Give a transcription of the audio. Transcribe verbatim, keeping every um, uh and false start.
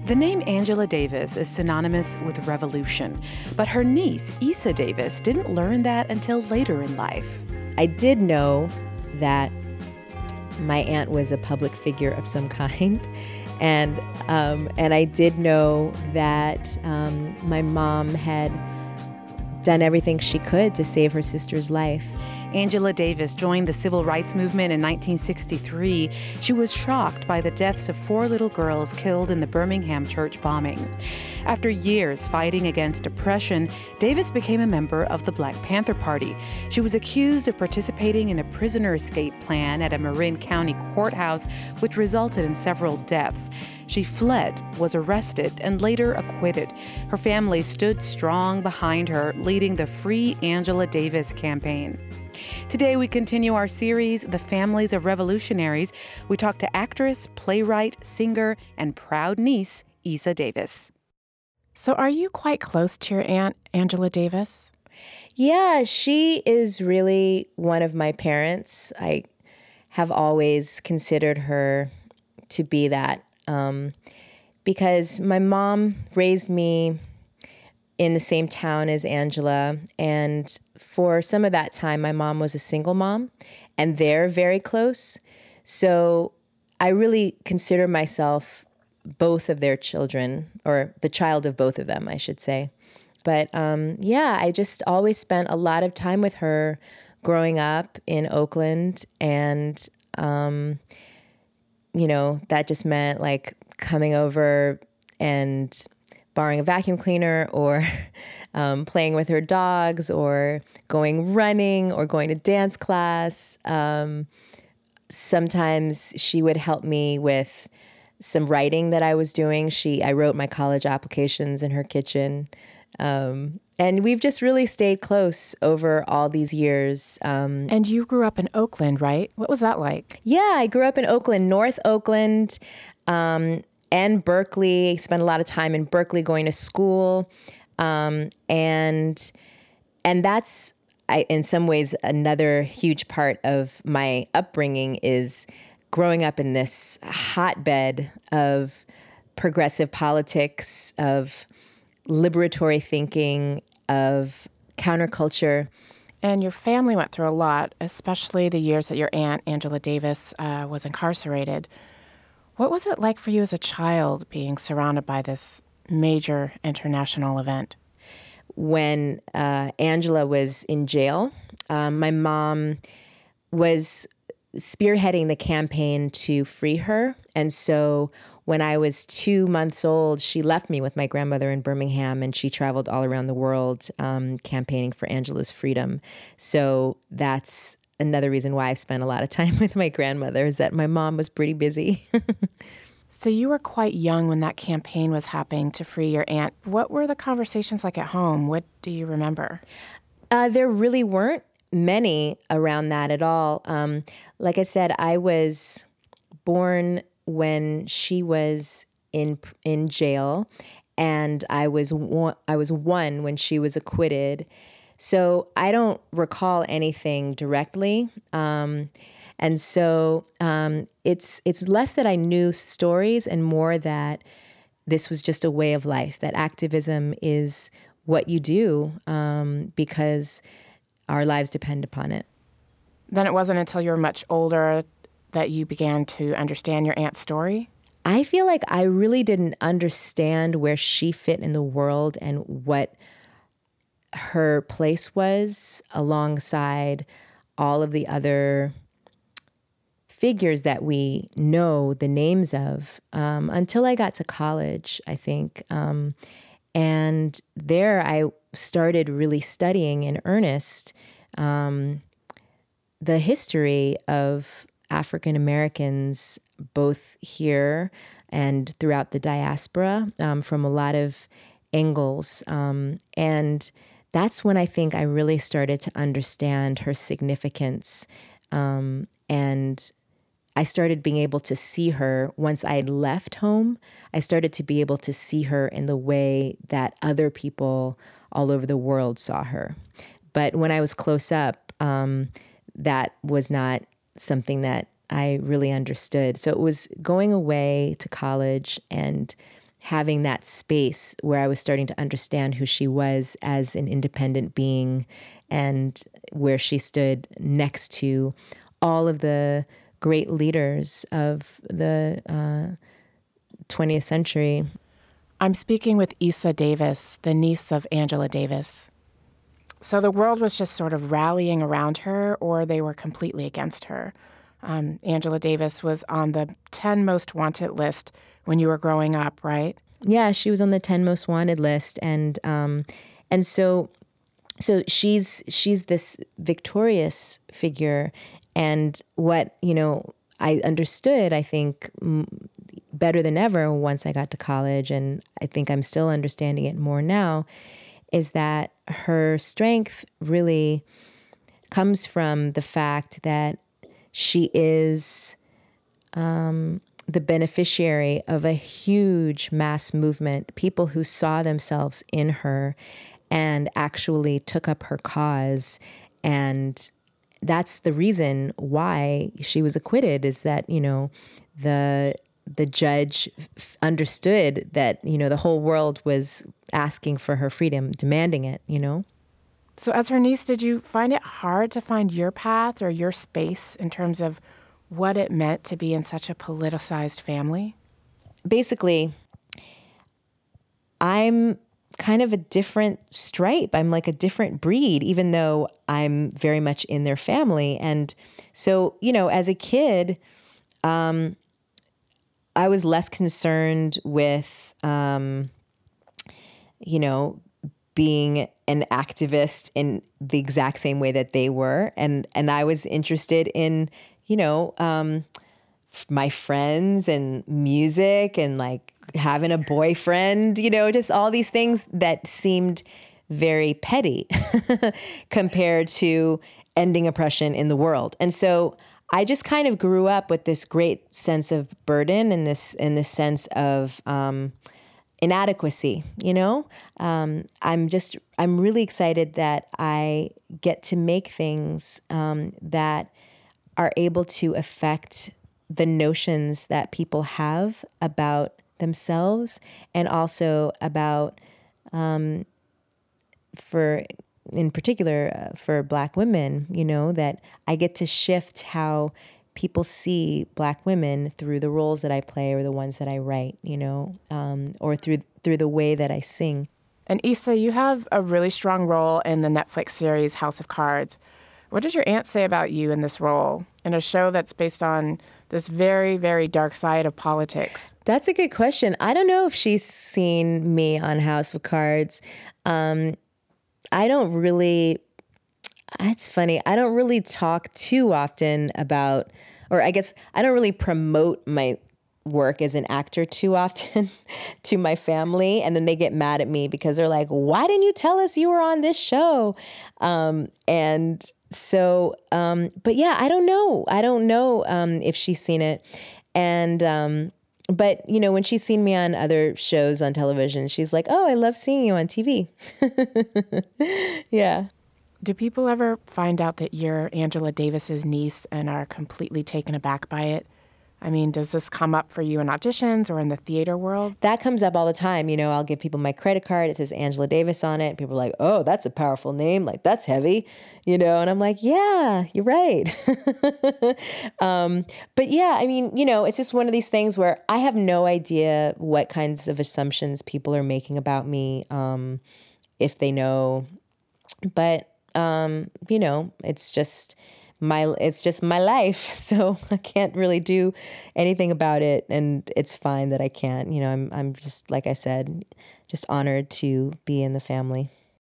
The name Angela Davis is synonymous with revolution, but her niece, Issa Davis, didn't learn that until later in life. I did know that my aunt was a public figure of some kind, and um, and I did know that um, my mom had done everything she could to save her sister's life. Angela Davis joined the civil rights movement in nineteen sixty-three. She was shocked by the deaths of four little girls killed in the Birmingham church bombing. After years fighting against oppression, Davis became a member of the Black Panther Party. She was accused of participating in a prisoner escape plan at a Marin County courthouse, which resulted in several deaths. She fled, was arrested, and later acquitted. Her family stood strong behind her, leading the Free Angela Davis campaign. Today, we continue our series, The Families of Revolutionaries. We talk to actress, playwright, singer, and proud niece, Issa Davis. So are you quite close to your aunt, Angela Davis? Yeah, she is really one of my parents. I have always considered her to be that um, because my mom raised me in the same town as Angela. And for some of that time, my mom was a single mom, and they're very close. So I really consider myself both of their children, or the child of both of them, I should say. But um, yeah, I just always spent a lot of time with her growing up in Oakland. And, um, you know, that just meant like coming over and borrowing a vacuum cleaner, or um, playing with her dogs, or going running, or going to dance class. Um, sometimes she would help me with some writing that I was doing. She, I wrote my college applications in her kitchen. Um, and we've just really stayed close over all these years. Um, and you grew up in Oakland, right? What was that like? Yeah, I grew up in Oakland, North Oakland, um, and Berkeley. Spent a lot of time in Berkeley going to school. Um, and and that's, I, in some ways, another huge part of my upbringing is growing up in this hotbed of progressive politics, of liberatory thinking, of counterculture. And your family went through a lot, especially the years that your aunt, Angela Davis, uh, was incarcerated. What was it like for you as a child being surrounded by this major international event? When uh, Angela was in jail, um, my mom was spearheading the campaign to free her. And so when I was two months old, she left me with my grandmother in Birmingham, and she traveled all around the world um, campaigning for Angela's freedom. So that's another reason why I've spent a lot of time with my grandmother, is that my mom was pretty busy. So you were quite young when that campaign was happening to free your aunt. What were the conversations like at home? What do you remember? Uh, there really weren't many around that at all. Um, like I said, I was born when she was in in jail, and I was one, I was one when she was acquitted. So I don't recall anything directly. Um, and so um, it's it's less that I knew stories and more that this was just a way of life, that activism is what you do um, because our lives depend upon it. Then it wasn't until you were much older that you began to understand your aunt's story? I feel like I really didn't understand where she fit in the world and what her place was alongside all of the other figures that we know the names of um, until I got to college, I think. Um, and there I started really studying in earnest um, the history of African Americans, both here and throughout the diaspora, um, from a lot of angles. Um, and that's when I think I really started to understand her significance. Um, and I started being able to see her once I had left home. I started to be able to see her in the way that other people all over the world saw her. But when I was close up, um, that was not something that I really understood. So it was going away to college and having that space where I was starting to understand who she was as an independent being, and where she stood next to all of the great leaders of the uh, twentieth century. I'm speaking with Isa Davis, the niece of Angela Davis. So the world was just sort of rallying around her, or they were completely against her. Um, Angela Davis was on the ten most wanted list when you were growing up, right? Yeah, she was on the ten most wanted list, and um, and so so she's she's this victorious figure, and what you know I understood, I think, m- better than ever once I got to college, and I think I'm still understanding it more now, is that her strength really comes from the fact that she is um, the beneficiary of a huge mass movement, people who saw themselves in her and actually took up her cause. And that's the reason why she was acquitted, is that, you know, the the judge f- understood that, you know, the whole world was asking for her freedom, demanding it, you know? So as her niece, did you find it hard to find your path or your space in terms of what it meant to be in such a politicized family? Basically, I'm kind of a different stripe. I'm like a different breed, even though I'm very much in their family. And so, you know, as a kid, um, I was less concerned with, um, you know, being an activist in the exact same way that they were. And, and I was interested in, you know, um, my friends and music and like having a boyfriend, you know, just all these things that seemed very petty compared to ending oppression in the world. And so I just kind of grew up with this great sense of burden and this, and this sense of, um, inadequacy, you know? Um, I'm just, I'm really excited that I get to make things, um, that are able to affect the notions that people have about themselves, and also about, um, for, in particular, uh, for Black women, you know, that I get to shift how people see Black women through the roles that I play or the ones that I write, you know, um, or through through the way that I sing. And Isa, you have a really strong role in the Netflix series House of Cards. What does your aunt say about you in this role, in a show that's based on this very, very dark side of politics? That's a good question. I don't know if she's seen me on House of Cards. Um, I don't really, it's funny, I don't really talk too often about, or I guess I don't really promote my work as an actor too often to my family. And then they get mad at me because they're like, why didn't you tell us you were on this show? Um, and so, um, but yeah, I don't know. I don't know um, if she's seen it. And, um, but, you know, when she's seen me on other shows on television, she's like, oh, I love seeing you on T V. Yeah. Do people ever find out that you're Angela Davis's niece and are completely taken aback by it? I mean, does this come up for you in auditions or in the theater world? That comes up all the time. You know, I'll give people my credit card. It says Angela Davis on it. People are like, oh, that's a powerful name. Like, that's heavy, you know? And I'm like, yeah, you're right. um, but yeah, I mean, you know, it's just one of these things where I have no idea what kinds of assumptions people are making about me, um, if they know. But, um, you know, it's just... my it's just my life, so I can't really do anything about it, and it's fine that I can't. You know, I'm I'm just, like I said, just honored to be in the family.